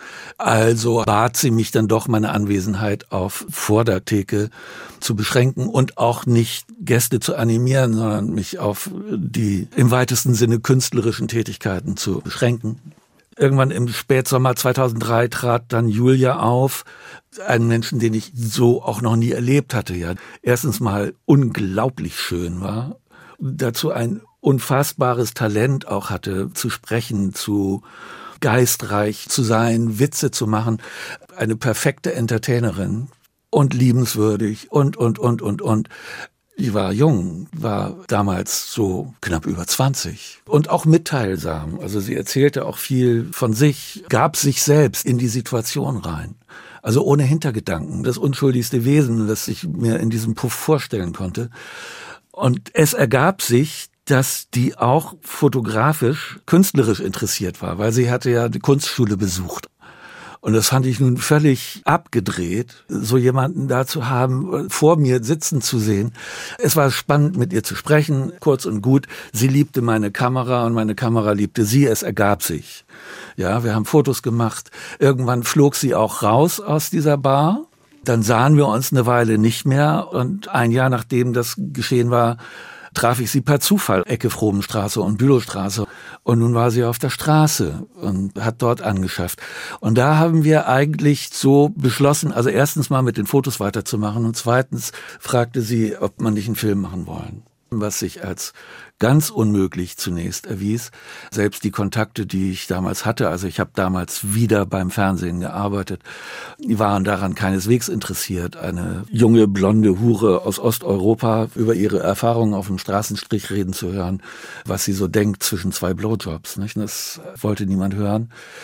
Also bat sie mich dann doch, meine Anwesenheit auf Vordertheke zu beschränken und auch nicht Gäste zu animieren, sondern mich auf die im weitesten Sinne künstlerischen Tätigkeiten zu beschränken. Irgendwann im Spätsommer zweitausenddrei trat dann Julia auf, einen Menschen, den ich so auch noch nie erlebt hatte. Ja, erstens mal unglaublich schön war, dazu ein unfassbares Talent auch hatte, zu sprechen, zu geistreich zu sein, Witze zu machen, eine perfekte Entertainerin und liebenswürdig und, und, und, und, und. Die war jung, war damals so knapp über zwanzig und auch mitteilsam. Also sie erzählte auch viel von sich, gab sich selbst in die Situation rein. Also ohne Hintergedanken, das unschuldigste Wesen, das ich mir in diesem Puff vorstellen konnte. Und es ergab sich, dass die auch fotografisch, künstlerisch interessiert war, weil sie hatte ja die Kunstschule besucht. Und das fand ich nun völlig abgedreht, so jemanden da zu haben, vor mir sitzen zu sehen. Es war spannend, mit ihr zu sprechen, kurz und gut. Sie liebte meine Kamera und meine Kamera liebte sie. Es ergab sich. Ja, wir haben Fotos gemacht. Irgendwann flog sie auch raus aus dieser Bar. Dann sahen wir uns eine Weile nicht mehr. Und ein Jahr nachdem das geschehen war, traf ich sie per Zufall, Ecke Frobenstraße und Bülowstraße. Und nun war sie auf der Straße und hat dort angeschafft. Und da haben wir eigentlich so beschlossen, also erstens mal mit den Fotos weiterzumachen und zweitens fragte sie, ob man nicht einen Film machen wollen. Was sich als ganz unmöglich zunächst erwies. Selbst die Kontakte, die ich damals hatte, also ich habe damals wieder beim Fernsehen gearbeitet, die waren daran keineswegs interessiert, eine junge, blonde Hure aus Osteuropa über ihre Erfahrungen auf dem Straßenstrich reden zu hören, was sie so denkt zwischen zwei Blowjobs. Nicht? Das wollte niemand hören.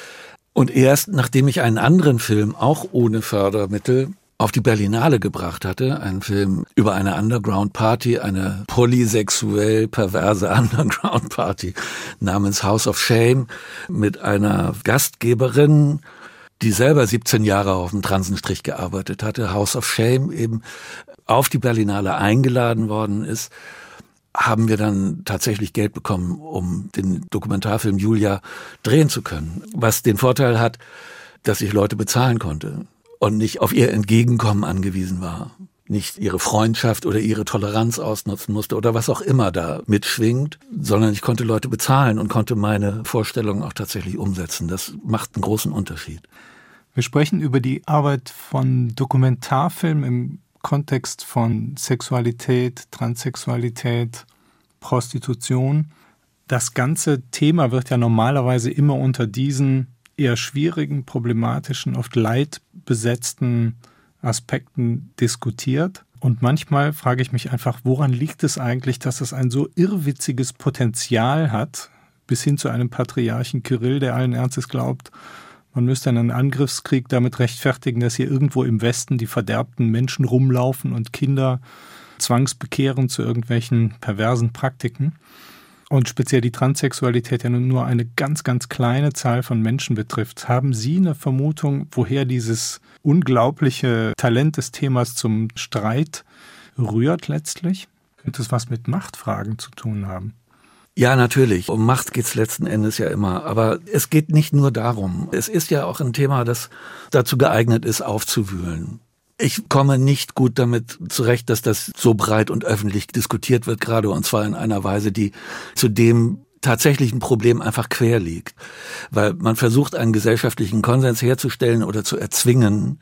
Und erst nachdem ich einen anderen Film, auch ohne Fördermittel, auf die Berlinale gebracht hatte, einen Film über eine Underground-Party, eine polysexuell perverse Underground-Party namens House of Shame mit einer Gastgeberin, die selber siebzehn Jahre auf dem Transenstrich gearbeitet hatte, House of Shame eben auf die Berlinale eingeladen worden ist, haben wir dann tatsächlich Geld bekommen, um den Dokumentarfilm Julia drehen zu können. Was den Vorteil hat, dass ich Leute bezahlen konnte und nicht auf ihr Entgegenkommen angewiesen war. Nicht ihre Freundschaft oder ihre Toleranz ausnutzen musste oder was auch immer da mitschwingt, sondern ich konnte Leute bezahlen und konnte meine Vorstellungen auch tatsächlich umsetzen. Das macht einen großen Unterschied. Wir sprechen über die Arbeit von Dokumentarfilmen im Kontext von Sexualität, Transsexualität, Prostitution. Das ganze Thema wird ja normalerweise immer unter diesen eher schwierigen, problematischen, oft leidbesetzten Aspekten diskutiert. Und manchmal frage ich mich einfach, woran liegt es eigentlich, dass es ein so irrwitziges Potenzial hat, bis hin zu einem Patriarchen Kyrill, der allen Ernstes glaubt, man müsste einen Angriffskrieg damit rechtfertigen, dass hier irgendwo im Westen die verderbten Menschen rumlaufen und Kinder zwangsbekehren zu irgendwelchen perversen Praktiken. Und speziell die Transsexualität ja nun nur eine ganz, ganz kleine Zahl von Menschen betrifft. Haben Sie eine Vermutung, woher dieses unglaubliche Talent des Themas zum Streit rührt letztlich? Könnte es was mit Machtfragen zu tun haben? Ja, natürlich. Um Macht geht's letzten Endes ja immer. Aber es geht nicht nur darum. Es ist ja auch ein Thema, das dazu geeignet ist, aufzuwühlen. Ich komme nicht gut damit zurecht, dass das so breit und öffentlich diskutiert wird, gerade und zwar in einer Weise, die zu dem tatsächlichen Problem einfach quer liegt. Weil man versucht, einen gesellschaftlichen Konsens herzustellen oder zu erzwingen,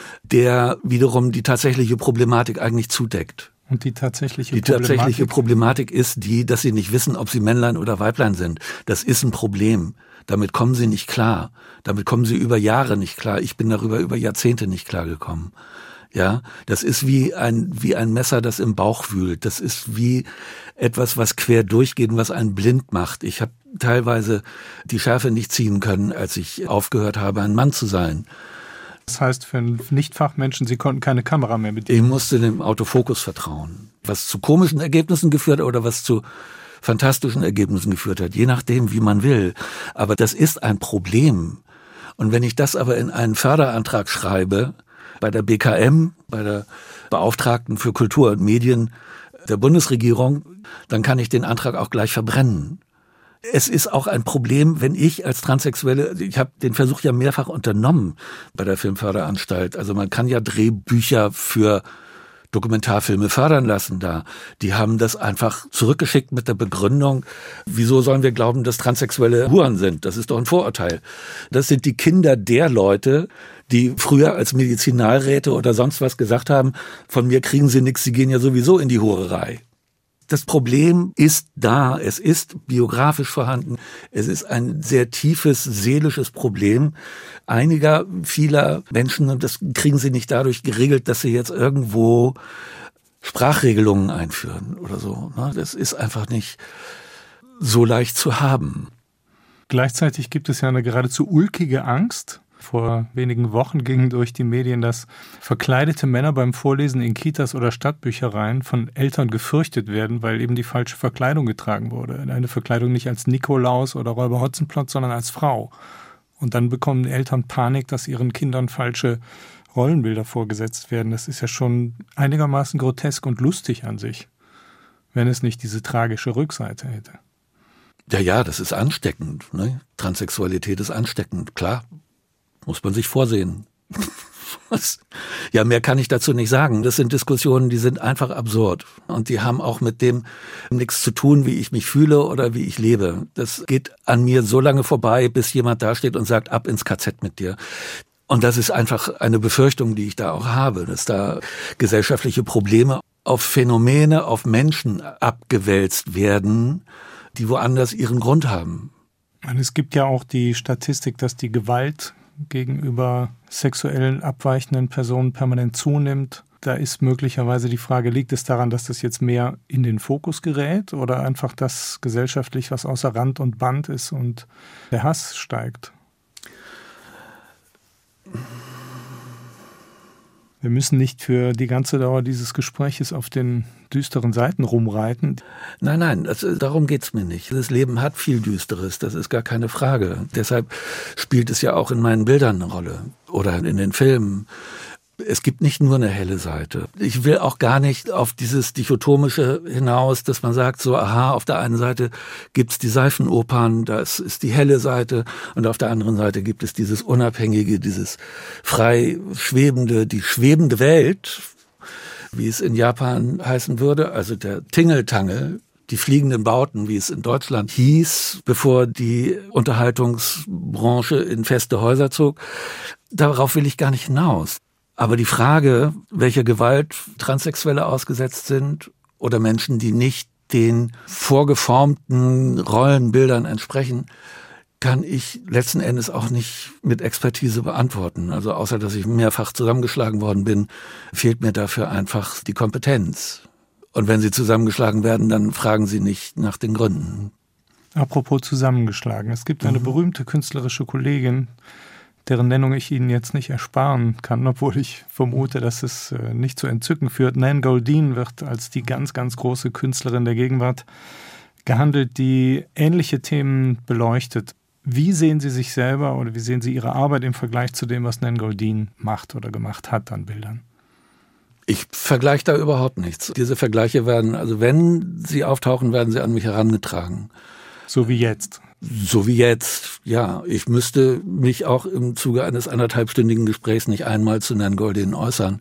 der wiederum die tatsächliche Problematik eigentlich zudeckt. Und die tatsächliche die Problematik? Die tatsächliche Problematik ist die, dass sie nicht wissen, ob sie Männlein oder Weiblein sind. Das ist ein Problem. Damit kommen sie nicht klar. Damit kommen sie über Jahre nicht klar. Ich bin darüber über Jahrzehnte nicht klargekommen. Ja, das ist wie ein, wie ein Messer, das im Bauch wühlt. Das ist wie etwas, was quer durchgeht und was einen blind macht. Ich habe teilweise die Schärfe nicht ziehen können, als ich aufgehört habe, ein Mann zu sein. Das heißt, für Nichtfachmenschen, Sie konnten keine Kamera mehr bedienen? Ich musste dem Autofokus vertrauen. Was zu komischen Ergebnissen geführt hat oder was zu fantastischen Ergebnissen geführt hat, je nachdem, wie man will. Aber das ist ein Problem. Und wenn ich das aber in einen Förderantrag schreibe, bei der B K M, bei der Beauftragten für Kultur und Medien der Bundesregierung, dann kann ich den Antrag auch gleich verbrennen. Es ist auch ein Problem, wenn ich als Transsexuelle, ich habe den Versuch ja mehrfach unternommen bei der Filmförderanstalt. Also man kann ja Drehbücher für Dokumentarfilme fördern lassen da. Die haben das einfach zurückgeschickt mit der Begründung, wieso sollen wir glauben, dass Transsexuelle Huren sind? Das ist doch ein Vorurteil. Das sind die Kinder der Leute, die früher als Medizinalräte oder sonst was gesagt haben, von mir kriegen sie nichts, sie gehen ja sowieso in die Hurerei. Das Problem ist da, es ist biografisch vorhanden, es ist ein sehr tiefes seelisches Problem einiger, vieler Menschen, und das kriegen sie nicht dadurch geregelt, dass sie jetzt irgendwo Sprachregelungen einführen oder so. Das ist einfach nicht so leicht zu haben. Gleichzeitig gibt es ja eine geradezu ulkige Angst. Vor wenigen Wochen ging durch die Medien, dass verkleidete Männer beim Vorlesen in Kitas oder Stadtbüchereien von Eltern gefürchtet werden, weil eben die falsche Verkleidung getragen wurde. Eine Verkleidung nicht als Nikolaus oder Räuber Hotzenplotz, sondern als Frau. Und dann bekommen Eltern Panik, dass ihren Kindern falsche Rollenbilder vorgesetzt werden. Das ist ja schon einigermaßen grotesk und lustig an sich, wenn es nicht diese tragische Rückseite hätte. Ja, ja, das ist ansteckend. Ne? Transsexualität ist ansteckend, klar. Muss man sich vorsehen. Was? Ja, mehr kann ich dazu nicht sagen. Das sind Diskussionen, die sind einfach absurd. Und die haben auch mit dem nichts zu tun, wie ich mich fühle oder wie ich lebe. Das geht an mir so lange vorbei, bis jemand dasteht und sagt, ab ins K Z mit dir. Und das ist einfach eine Befürchtung, die ich da auch habe, dass da gesellschaftliche Probleme auf Phänomene, auf Menschen abgewälzt werden, die woanders ihren Grund haben. Und es gibt ja auch die Statistik, dass die Gewalt gegenüber sexuell abweichenden Personen permanent zunimmt. Da ist möglicherweise die Frage, liegt es daran, dass das jetzt mehr in den Fokus gerät oder einfach, dass gesellschaftlich was außer Rand und Band ist und der Hass steigt? Wir müssen nicht für die ganze Dauer dieses Gespräches auf den düsteren Seiten rumreiten. Nein, nein, das, darum geht's mir nicht. Das Leben hat viel Düsteres, das ist gar keine Frage. Deshalb spielt es ja auch in meinen Bildern eine Rolle oder in den Filmen. Es gibt nicht nur eine helle Seite. Ich will auch gar nicht auf dieses Dichotomische hinaus, dass man sagt, so, aha, auf der einen Seite gibt's die Seifenopern, das ist die helle Seite, und auf der anderen Seite gibt es dieses Unabhängige, dieses frei schwebende, die schwebende Welt, wie es in Japan heißen würde, also der Tingeltangel, die fliegenden Bauten, wie es in Deutschland hieß, bevor die Unterhaltungsbranche in feste Häuser zog. Darauf will ich gar nicht hinaus. Aber die Frage, welcher Gewalt Transsexuelle ausgesetzt sind oder Menschen, die nicht den vorgeformten Rollenbildern entsprechen, kann ich letzten Endes auch nicht mit Expertise beantworten. Also außer, dass ich mehrfach zusammengeschlagen worden bin, fehlt mir dafür einfach die Kompetenz. Und wenn sie zusammengeschlagen werden, dann fragen sie nicht nach den Gründen. Apropos zusammengeschlagen. Es gibt eine mhm. berühmte künstlerische Kollegin, deren Nennung ich Ihnen jetzt nicht ersparen kann, obwohl ich vermute, dass es nicht zu Entzücken führt. Nan Goldin wird als die ganz, ganz große Künstlerin der Gegenwart gehandelt, die ähnliche Themen beleuchtet. Wie sehen Sie sich selber oder wie sehen Sie Ihre Arbeit im Vergleich zu dem, was Nan Goldin macht oder gemacht hat an Bildern? Ich vergleiche da überhaupt nichts. Diese Vergleiche werden, also wenn sie auftauchen, werden sie an mich herangetragen. So wie jetzt? So wie jetzt, ja. Ich müsste mich auch im Zuge eines anderthalbstündigen Gesprächs nicht einmal zu Nan Goldin äußern.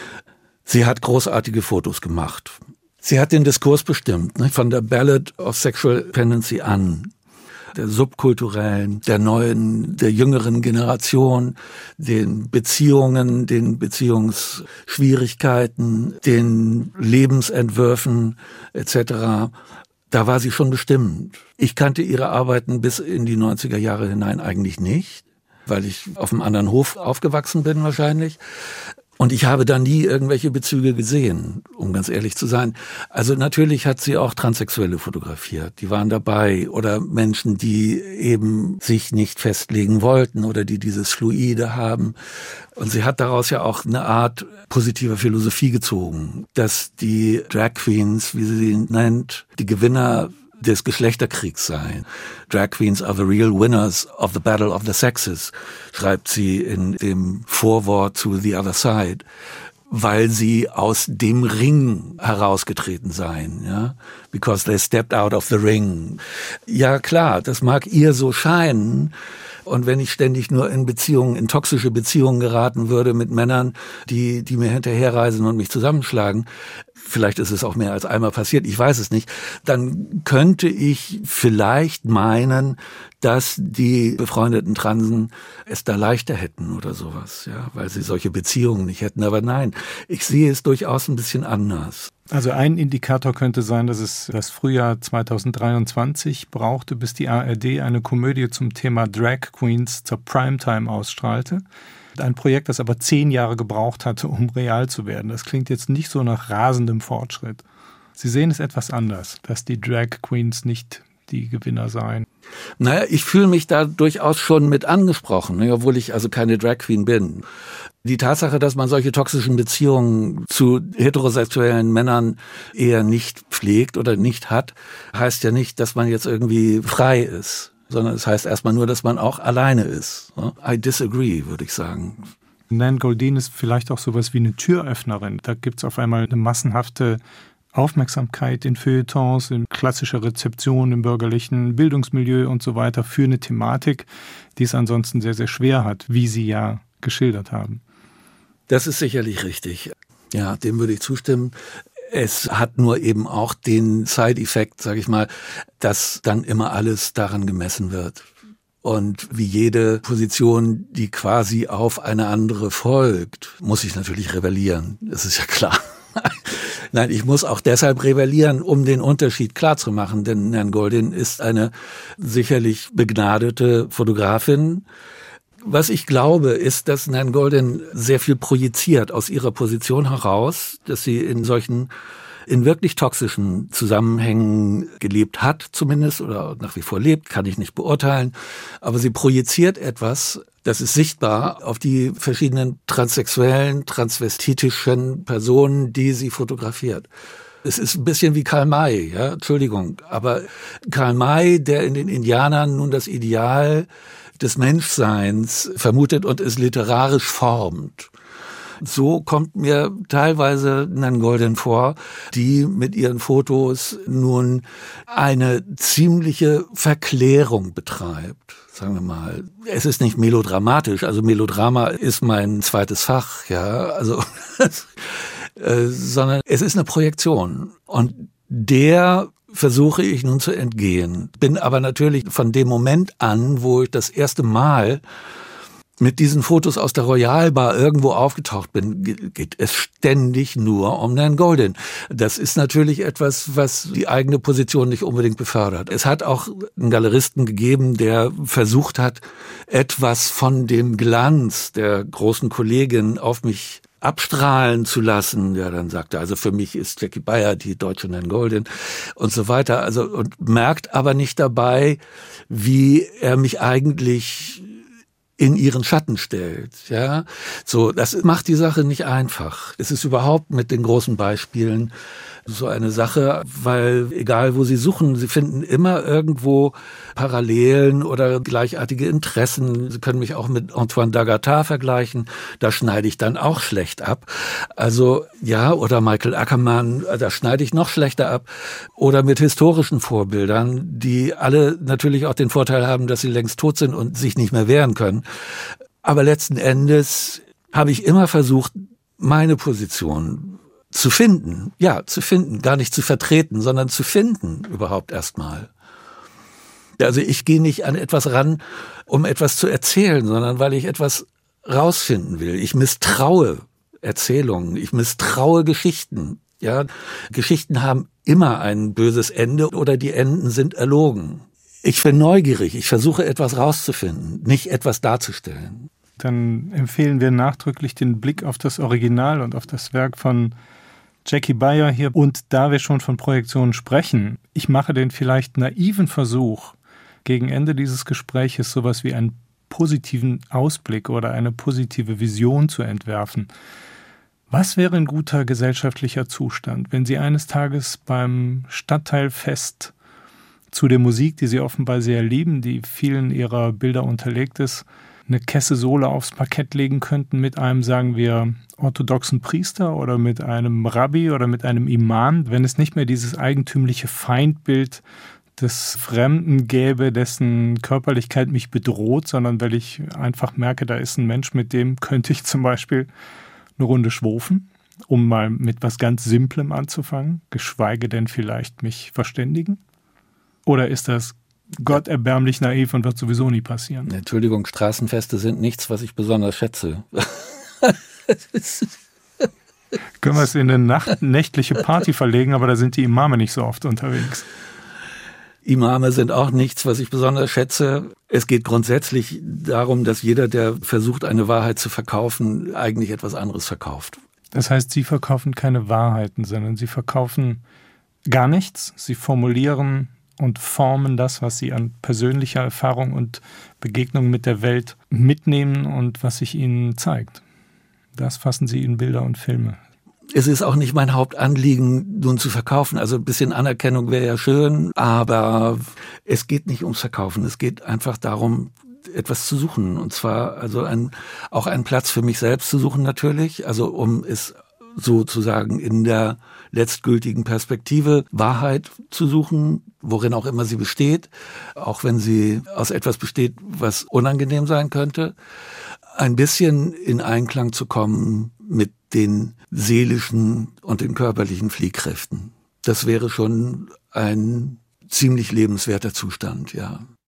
Sie hat großartige Fotos gemacht. Sie hat den Diskurs bestimmt, ne, von der Ballad of Sexual Dependency an, der subkulturellen, der neuen, der jüngeren Generation, den Beziehungen, den Beziehungsschwierigkeiten, den Lebensentwürfen et cetera. Da war sie schon bestimmt. Ich kannte ihre Arbeiten bis in die neunziger Jahre hinein eigentlich nicht, weil ich auf einem anderen Hof aufgewachsen bin wahrscheinlich. Und ich habe da nie irgendwelche Bezüge gesehen, um ganz ehrlich zu sein. Also natürlich hat sie auch Transsexuelle fotografiert, die waren dabei. Oder Menschen, die eben sich nicht festlegen wollten oder die dieses Fluide haben. Und sie hat daraus ja auch eine Art positiver Philosophie gezogen, dass die Drag Queens, wie sie sie nennt, die Gewinner des Geschlechterkriegs seien. Drag Queens are the real winners of the battle of the sexes, schreibt sie in dem Vorwort zu The Other Side, weil sie aus dem Ring herausgetreten seien, ja, because they stepped out of the ring. Ja klar, das mag ihr so scheinen. Und wenn ich ständig nur in Beziehungen, in toxische Beziehungen geraten würde mit Männern, die, die mir hinterherreisen und mich zusammenschlagen, vielleicht ist es auch mehr als einmal passiert, ich weiß es nicht, dann könnte ich vielleicht meinen, dass die befreundeten Transen es da leichter hätten oder sowas, ja, weil sie solche Beziehungen nicht hätten. Aber nein, ich sehe es durchaus ein bisschen anders. Also ein Indikator könnte sein, dass es das Frühjahr zweitausenddreiundzwanzig brauchte, bis die A R D eine Komödie zum Thema Drag Queens zur Primetime ausstrahlte. Ein Projekt, das aber zehn Jahre gebraucht hatte, um real zu werden. Das klingt jetzt nicht so nach rasendem Fortschritt. Sie sehen es etwas anders, dass die Drag Queens nicht die Gewinner seien. Naja, ich fühle mich da durchaus schon mit angesprochen, obwohl ich also keine Drag Queen bin. Die Tatsache, dass man solche toxischen Beziehungen zu heterosexuellen Männern eher nicht pflegt oder nicht hat, heißt ja nicht, dass man jetzt irgendwie frei ist, sondern es heißt erstmal nur, dass man auch alleine ist. I disagree, würde ich sagen. Nan Goldin ist vielleicht auch sowas wie eine Türöffnerin. Da gibt es auf einmal eine massenhafte Aufmerksamkeit in Feuilletons, in klassischer Rezeption im bürgerlichen Bildungsmilieu und so weiter für eine Thematik, die es ansonsten sehr, sehr schwer hat, wie Sie ja geschildert haben. Das ist sicherlich richtig. Ja, dem würde ich zustimmen. Es hat nur eben auch den Side-Effekt, sage ich mal, dass dann immer alles daran gemessen wird. Und wie jede Position, die quasi auf eine andere folgt, muss ich natürlich rebellieren. Das ist ja klar. Nein, ich muss auch deshalb rebellieren, um den Unterschied klarzumachen. Denn Nan Goldin ist eine sicherlich begnadete Fotografin. Was ich glaube, ist, dass Nan Goldin sehr viel projiziert aus ihrer Position heraus, dass sie in solchen, in wirklich toxischen Zusammenhängen gelebt hat zumindest oder nach wie vor lebt, kann ich nicht beurteilen. Aber sie projiziert etwas Das ist sichtbar auf die verschiedenen transsexuellen, transvestitischen Personen, die sie fotografiert. Es ist ein bisschen wie Karl May, ja, Entschuldigung, aber Karl May, der in den Indianern nun das Ideal des Menschseins vermutet und es literarisch formt. So kommt mir teilweise Nan Goldin vor, die mit ihren Fotos nun eine ziemliche Verklärung betreibt, sagen wir mal. Es ist nicht melodramatisch, also Melodrama ist mein zweites Fach, ja, also äh, sondern es ist eine Projektion und der versuche ich nun zu entgehen. Bin aber natürlich von dem Moment an, wo ich das erste Mal mit diesen Fotos aus der Royal Bar irgendwo aufgetaucht bin, geht es ständig nur um Nan Goldin. Das ist natürlich etwas, was die eigene Position nicht unbedingt befördert. Es hat auch einen Galeristen gegeben, der versucht hat, etwas von dem Glanz der großen Kollegin auf mich abstrahlen zu lassen. Ja, dann sagte er, also für mich ist Jackie Beyer die deutsche Nan Goldin und so weiter. Also, und merkt aber nicht dabei, wie er mich eigentlich in ihren Schatten stellt, ja. So, das macht die Sache nicht einfach. Es ist überhaupt mit den großen Beispielen so eine Sache, weil egal wo Sie suchen, Sie finden immer irgendwo Parallelen oder gleichartige Interessen. Sie können mich auch mit Antoine d'Agatha vergleichen, da schneide ich dann auch schlecht ab. Also ja, oder Michael Ackermann, da schneide ich noch schlechter ab. Oder mit historischen Vorbildern, die alle natürlich auch den Vorteil haben, dass sie längst tot sind und sich nicht mehr wehren können. Aber letzten Endes habe ich immer versucht, meine Position zu finden, ja, zu finden, gar nicht zu vertreten, sondern zu finden überhaupt erstmal. Also ich gehe nicht an etwas ran, um etwas zu erzählen, sondern weil ich etwas rausfinden will. Ich misstraue Erzählungen, ich misstraue Geschichten. Ja, Geschichten haben immer ein böses Ende oder die Enden sind erlogen. Ich bin neugierig, ich versuche etwas rauszufinden, nicht etwas darzustellen. Dann empfehlen wir nachdrücklich den Blick auf das Original und auf das Werk von Jackie Beyer hier. Und da wir schon von Projektionen sprechen, ich mache den vielleicht naiven Versuch, gegen Ende dieses Gespräches sowas wie einen positiven Ausblick oder eine positive Vision zu entwerfen. Was wäre ein guter gesellschaftlicher Zustand, wenn Sie eines Tages beim Stadtteilfest zu der Musik, die Sie offenbar sehr lieben, die vielen Ihrer Bilder unterlegt ist, eine Kesse-Sohle aufs Parkett legen könnten mit einem, sagen wir, orthodoxen Priester oder mit einem Rabbi oder mit einem Imam, wenn es nicht mehr dieses eigentümliche Feindbild des Fremden gäbe, dessen Körperlichkeit mich bedroht, sondern weil ich einfach merke, da ist ein Mensch, mit dem könnte ich zum Beispiel eine Runde schwofen, um mal mit was ganz Simplem anzufangen, geschweige denn vielleicht mich verständigen? Oder ist das Gott erbärmlich naiv und wird sowieso nie passieren? Entschuldigung, Straßenfeste sind nichts, was ich besonders schätze. Können wir es in eine Nacht, nächtliche Party verlegen, aber da sind die Imame nicht so oft unterwegs. Imame sind auch nichts, was ich besonders schätze. Es geht grundsätzlich darum, dass jeder, der versucht, eine Wahrheit zu verkaufen, eigentlich etwas anderes verkauft. Das heißt, Sie verkaufen keine Wahrheiten, sondern Sie verkaufen gar nichts. Sie formulieren und formen das, was Sie an persönlicher Erfahrung und Begegnung mit der Welt mitnehmen und was sich Ihnen zeigt. Das fassen Sie in Bilder und Filme. Es ist auch nicht mein Hauptanliegen, nun zu verkaufen. Also ein bisschen Anerkennung wäre ja schön, aber es geht nicht ums Verkaufen. Es geht einfach darum, etwas zu suchen. Und zwar also ein, auch einen Platz für mich selbst zu suchen natürlich. Also um es sozusagen in der letztgültigen Perspektive Wahrheit zu suchen, worin auch immer sie besteht. Auch wenn sie aus etwas besteht, was unangenehm sein könnte. Ein bisschen in Einklang zu kommen mit den seelischen und den körperlichen Fliehkräften. Das wäre schon ein ziemlich lebenswerter Zustand, ja.